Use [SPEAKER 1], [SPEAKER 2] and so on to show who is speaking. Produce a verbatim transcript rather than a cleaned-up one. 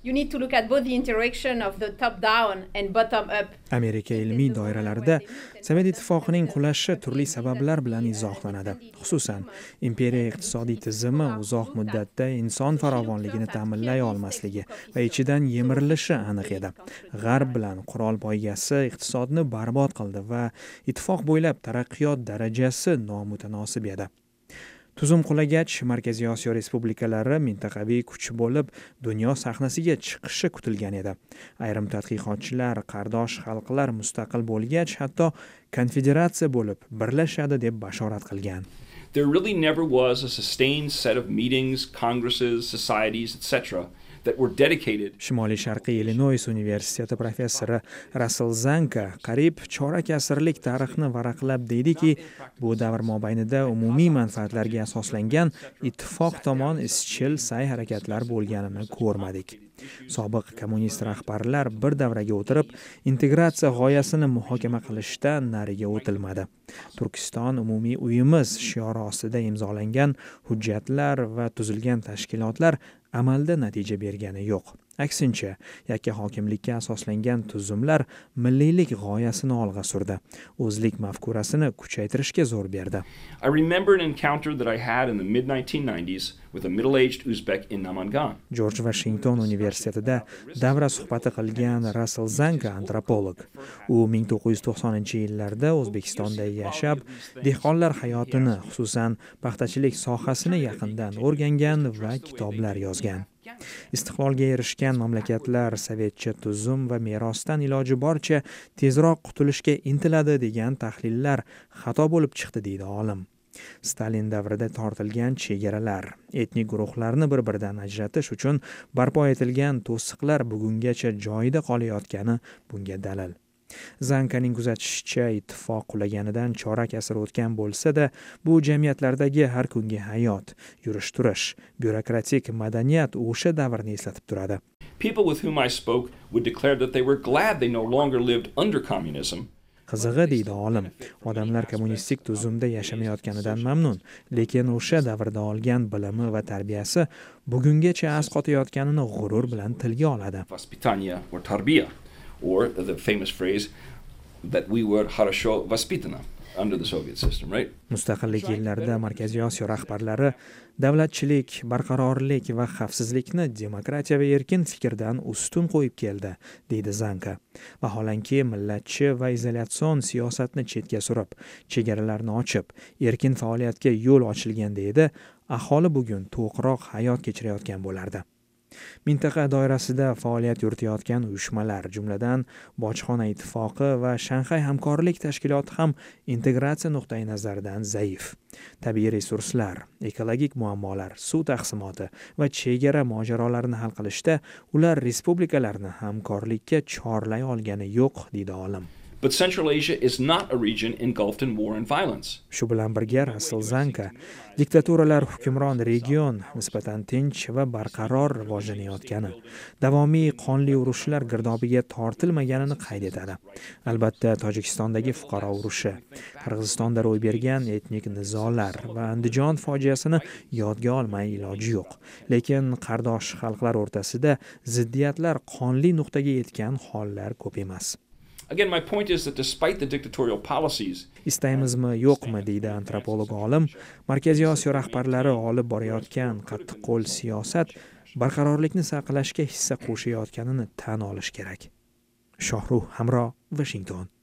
[SPEAKER 1] You need to look at both the interaction of the top down and bottom up.
[SPEAKER 2] Amerika ilmiy doiralarida Sovet ittifoqining qulashi turli sabablar bilan izohlanadi. Xususan, imperiya iqtisodiy tizimi uzoq muddatda inson farovonligini ta'minlay olmasligi va ichidan yemirilishi aniq edi. G'arb bilan qurol poygasi iqtisodni barbod qildi va ittifoq bo'ylab taraqqiyot darajasi nomutanosib edi. Tuzum qulagach, Markaziy Osiyo respublikalari mintaqaviy kuch bo'lib, dunyo sahnasiga chiqishi kutilgan edi. Ayrim tadqiqotchilar qardosh xalqlar mustaqil bo'lgach, hatto konfederatsiya bo'lib birlashadi deb bashorat qilgan.
[SPEAKER 3] There really never was a sustained set of meetings, congresses, societies, et cetera that were dedicated.
[SPEAKER 2] Shimoliy Sharqiy Illinois universiteti professori Russell Zanka qariyb chorak asrlik tarixni varaqlab deydiki, bu davr mobaynida umumiy manfaatlarga asoslangan ittifoq tomon izchil sa'y-harakatlar bo'lganini ko'rmadik. Sobiq kommunist rahbarlar bir davraga o'tirib, integratsiya g'oyasini muhokama qilishdan nariga o'tilmadi. Turkiston umumiy uyimiz shiori ostida imzolangan hujjatlar va tuzilgan tashkilotlar amalda natija bergani yo'q. Aksincha, yakka hokimlikka asoslangan tuzumlar milliylik g'oyasini olg'a surdi. O'zlik mafkurasini kuchaytirishga zo'r berdi.
[SPEAKER 3] I remember an encounter that I had in the mid nineteen nineties with a middle-aged Uzbek in Namangan.
[SPEAKER 2] George Washington universitetida davra suhbati qilgan Russell Zanka antropolog. U ming to'qqiz yuz to'qsoninchi yillarda O'zbekistonda yashab, dehqonlar hayotini, xususan paxtachilik sohasini yaqindan o'rgangan va kitoblar yozgan. Istiqlolga erishgan mamlakatlar sovetcha tuzum va merosdan iloji boricha tezroq qutulishga intiladi degan tahlillar xato bo'lib chiqdi, deydi olim. Stalin davrida tortilgan chegaralar, etnik guruhlarni bir-biridan ajratish uchun barpo etilgan to'siqlar bugungacha joyida qolayotgani bunga dalil. Zankaning kuzatishicha, ittifoq qulaganidan chorak asr o'tgan bo'lsa-da, bu jamiyatlardagi har kungi hayot, yurish-turish, byurokratik madaniyat o'sha davrni eslatib turadi.
[SPEAKER 3] People with whom I spoke would declare that they were glad they no longer lived under communism.
[SPEAKER 2] Qizig'i, deydi olim, odamlar kommunistik tuzumda yashamayotganidan mamnun, lekin o'sha davrda olgan bilimi va tarbiyasi bugungacha asqotayotganini g'urur bilan tilga oladi.
[SPEAKER 3] Vaspitание or tarbiya, or the famous phrase that we were хорошо воспитаны under the Soviet system, right?
[SPEAKER 2] Mustaqillik yillarida Markaziy Osiyo rahbarlari davlatchilik, barqarorlik va xavfsizlikni demokratiya va erkin fikrdan ustun qo'yib keldi, deydi Zanka. Vaholanki millatchi va izolyatsion siyosatni chetga surib, chegaralarni ochib, erkin faoliyatga yo'l ochilganda edi, aholi bugun to'qroq hayot kechirayotgan bo'lardi. Mintaqa doirasida faoliyat yuritayotgan uyushmalar, jumladan Bojxona ittifoqi va Shanxay hamkorlik tashkiloti ham integratsiya nuqtai nazaridan zaif. Tabiiy resurslar, ekologik muammolar, suv taqsimoti va chegara mojarolarini hal qilishda ular respublikalarni hamkorlikka chorlay olgani yo'q, deydi olim.
[SPEAKER 3] But Central Asia is not a region engulfed in war and violence.
[SPEAKER 2] Shu bilan birga Russell Zanka diktaturalar hukmron region nisbatan tinch va barqaror rivojlanayotgani, davomiy qonli urushlar girdobiga tortilmaganini qayd etadi. Albatta, Tojikistondagi fuqaro urushi, Qirg'izistonda ro'y bergan etnik nizolar va Andijon fojiasini yodga olmay iloji yo'q. Lekin qardosh xalqlar o'rtasida ziddiyatlar qonli nuqtaga yetgan hollar ko'p emas.
[SPEAKER 3] Again, my point is that despite the dictatorial policies,
[SPEAKER 2] istaymizmi yo'qmi, deydi antropolog olim, Markaziy Osiyo rahbarlari olib borayotgan qattiqqo'l siyosat barqarorlikni saqlashga hissa qo'shayotganini tan olish kerak. Shohruh Hamro, Washington.